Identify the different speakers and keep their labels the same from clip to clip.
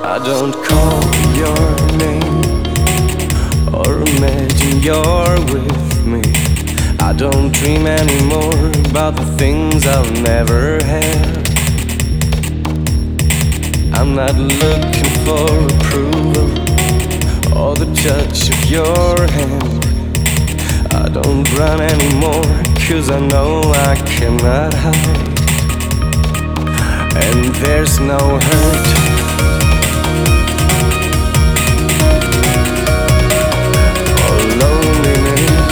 Speaker 1: I don't call your name or imagine you're with me. I don't dream anymore about the things I'll never have. I'm not looking for approval or the touch of your hand. I don't run anymore, 'cause I know I cannot hide. And there's no hurt or loneliness.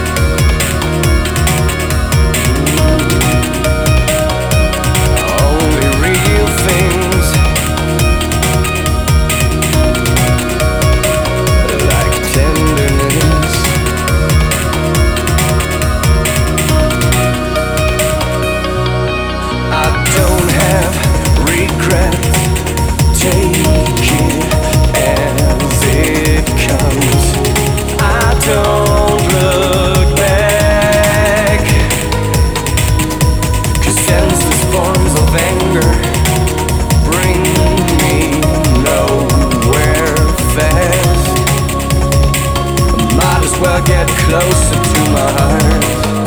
Speaker 1: Only real things, like tenderness. I don't have regrets. Take it as it comes. I don't look back, 'cause senseless forms of anger bring me nowhere fast. I might as well get closer to my heart.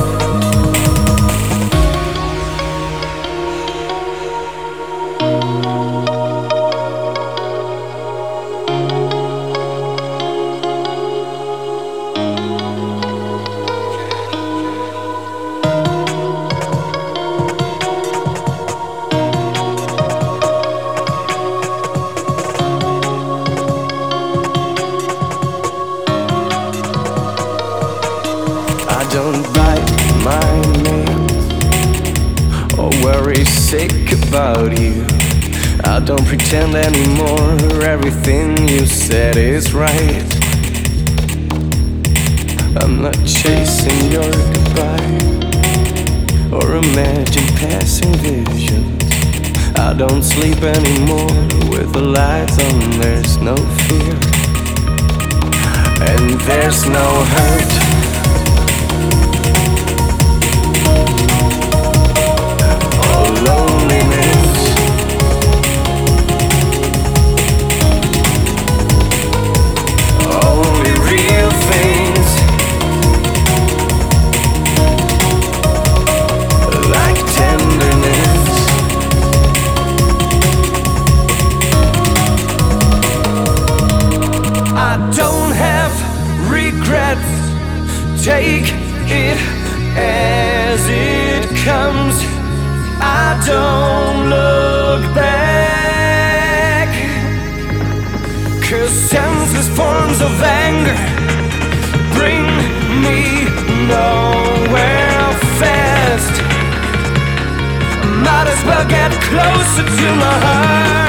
Speaker 1: I don't bite my nails or worry sick about you. I don't pretend anymore, everything you said is right. I'm not chasing your goodbye or imagine passing visions. I don't sleep anymore with the lights on, there's no fear. And there's no hurt or loneliness. Only real things, like tenderness. I don't have regrets. Take it as it comes. I don't look back, 'cause senseless forms of anger bring me nowhere fast. Might as well get closer to my heart.